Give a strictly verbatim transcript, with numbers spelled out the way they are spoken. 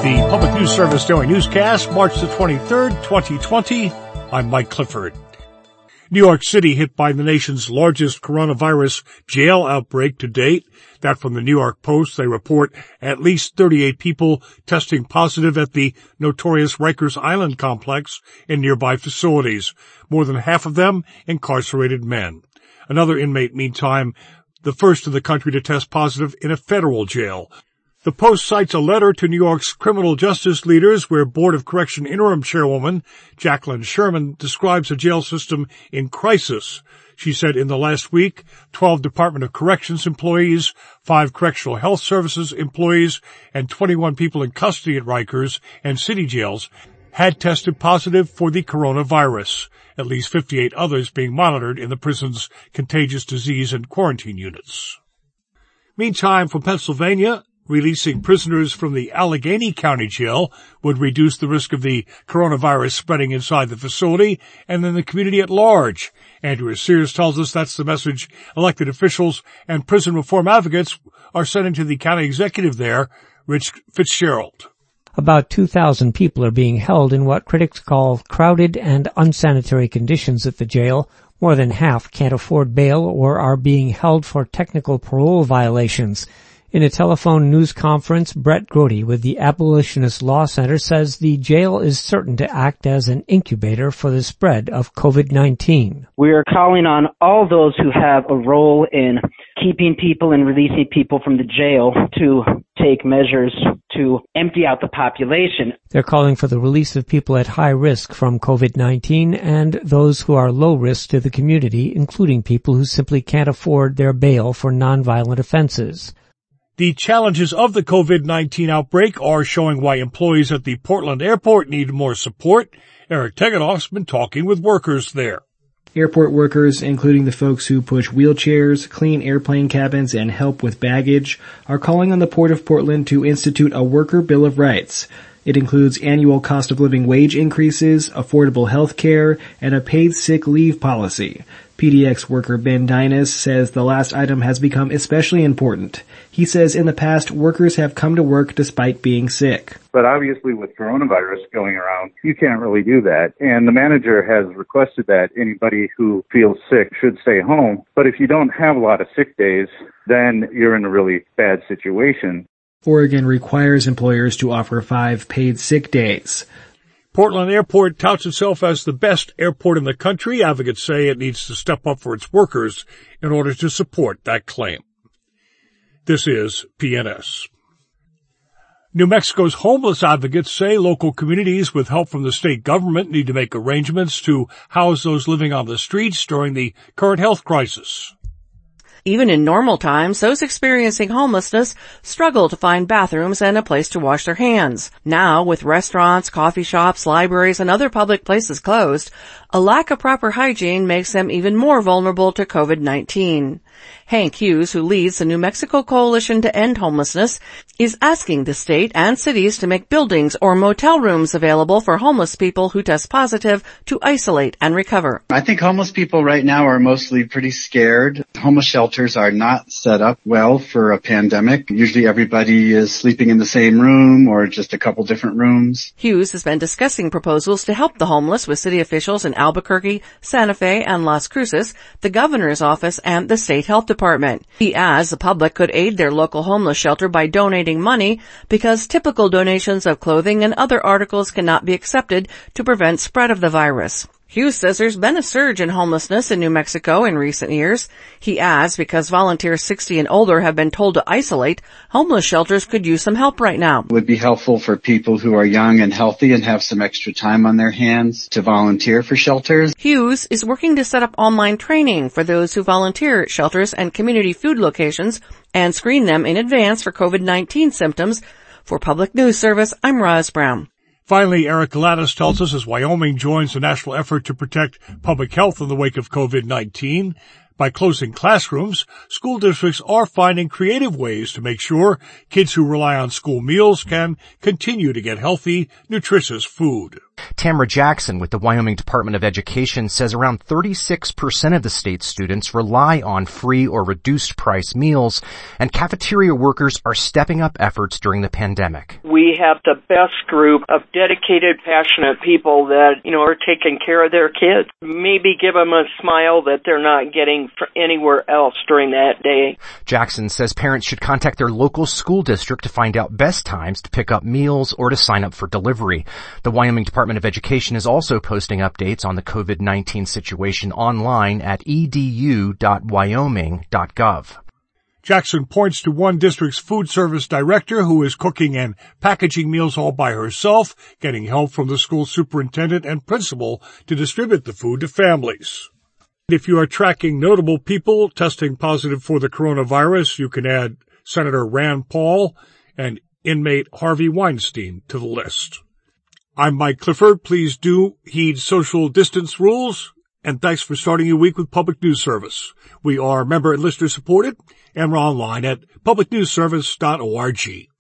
the Public News Service Daily Newscast, March the twenty-third, twenty twenty. I'm Mike Clifford. New York City hit by the nation's largest coronavirus jail outbreak to date. That from the New York Post. They report at least thirty-eight people testing positive at the notorious Rikers Island complex in nearby facilities. More than half of them incarcerated men. Another inmate, meantime, the first in the country to test positive in a federal jail. The Post cites a letter to New York's criminal justice leaders where Board of Correction interim chairwoman Jacqueline Sherman describes a jail system in crisis. She said in the last week, twelve Department of Corrections employees, five Correctional Health Services employees, and twenty-one people in custody at Rikers and city jails had tested positive for the coronavirus, at least fifty-eight others being monitored in the prison's contagious disease and quarantine units. Meantime, from Pennsylvania, releasing prisoners from the Allegheny County Jail would reduce the risk of the coronavirus spreading inside the facility and in the community at large. Andrea Sears tells us that's the message elected officials and prison reform advocates are sending to the county executive there, Rich Fitzgerald. About two thousand people are being held in what critics call crowded and unsanitary conditions at the jail. More than half can't afford bail or are being held for technical parole violations. In a telephone news conference, Brett Grody with the Abolitionist Law Center says the jail is certain to act as an incubator for the spread of COVID nineteen. We are calling on all those who have a role in keeping people and releasing people from the jail to take measures to empty out the population. They're calling for the release of people at high risk from COVID nineteen and those who are low risk to the community, including people who simply can't afford their bail for nonviolent offenses. The challenges of the COVID nineteen outbreak are showing why employees at the Portland airport need more support. Eric Tegenoff's been talking with workers there. Airport workers, including the folks who push wheelchairs, clean airplane cabins, and help with baggage, are calling on the Port of Portland to institute a worker bill of rights. It includes annual cost of living wage increases, affordable health care, and a paid sick leave policy. P D X worker Ben Dinas says the last item has become especially important. He says in the past, workers have come to work despite being sick. But obviously with coronavirus going around, you can't really do that. And the manager has requested that anybody who feels sick should stay home. But if you don't have a lot of sick days, then you're in a really bad situation. Oregon requires employers to offer five paid sick days. Portland Airport touts itself as the best airport in the country. Advocates say it needs to step up for its workers in order to support that claim. This is P N S. New Mexico's homeless advocates say local communities with help from the state government need to make arrangements to house those living on the streets during the current health crisis. Even in normal times, those experiencing homelessness struggle to find bathrooms and a place to wash their hands. Now, with restaurants, coffee shops, libraries, and other public places closed, a lack of proper hygiene makes them even more vulnerable to COVID nineteen. Hank Hughes, who leads the New Mexico Coalition to End Homelessness, is asking the state and cities to make buildings or motel rooms available for homeless people who test positive to isolate and recover. I think homeless people right now are mostly pretty scared. Homeless shelters are not set up well for a pandemic. Usually everybody is sleeping in the same room or just a couple different rooms. Hughes has been discussing proposals to help the homeless with city officials in Albuquerque, Santa Fe, and Las Cruces, the governor's office, and the state health department. He adds the public could aid their local homeless shelter by donating money because typical donations of clothing and other articles cannot be accepted to prevent spread of the virus. Hughes says there's been a surge in homelessness in New Mexico in recent years. He adds because volunteers sixty and older have been told to isolate, homeless shelters could use some help right now. It would be helpful for people who are young and healthy and have some extra time on their hands to volunteer for shelters. Hughes is working to set up online training for those who volunteer at shelters and community food locations and screen them in advance for COVID nineteen symptoms. For Public News Service, I'm Roz Brown. Finally, Eric Gladys tells us as Wyoming joins the national effort to protect public health in the wake of COVID nineteen, By closing classrooms, school districts are finding creative ways to make sure kids who rely on school meals can continue to get healthy, nutritious food. Tamara Jackson with the Wyoming Department of Education says around thirty-six percent of the state's students rely on free or reduced price meals, and cafeteria workers are stepping up efforts during the pandemic. We have the best group of dedicated, passionate people that, you know, are taking care of their kids. Maybe give them a smile that they're not getting anywhere else during that day. Jackson says parents should contact their local school district to find out best times to pick up meals or to sign up for delivery. The Wyoming Department of Education is also posting updates on the covid nineteen situation online at e d u dot wyoming dot gov. Jackson points to one district's food service director who is cooking and packaging meals all by herself, getting help from the school superintendent and principal to distribute the food to families. If you are tracking notable people testing positive for the coronavirus, you can add Senator Rand Paul and inmate Harvey Weinstein to the list. I'm Mike Clifford. Please do heed social distance rules, and thanks for starting your week with Public News Service. We are member and listener supported, and we're online at public news service dot org.